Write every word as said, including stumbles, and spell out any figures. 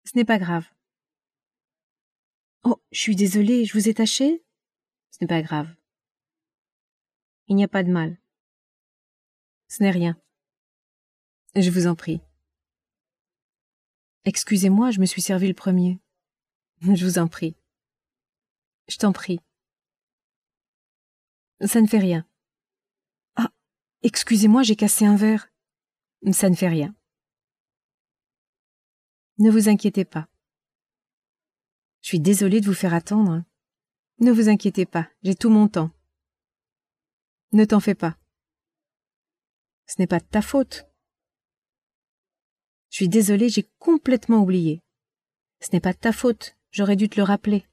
Ce n'est pas grave. Oh, je suis désolée, je vous ai taché? Ce n'est pas grave. Il n'y a pas de mal. Ce n'est rien. Je vous en prie. Excusez-moi, je me suis servi le premier. Je vous en prie. Je t'en prie. Ça ne fait rien. Ah, excusez-moi, j'ai cassé un verre. Ça ne fait rien. Ne vous inquiétez pas. Je suis désolée de vous faire attendre. Ne vous inquiétez pas, j'ai tout mon temps. Ne t'en fais pas. Ce n'est pas de ta faute. Je suis désolée, j'ai complètement oublié. Ce n'est pas de ta faute, j'aurais dû te le rappeler.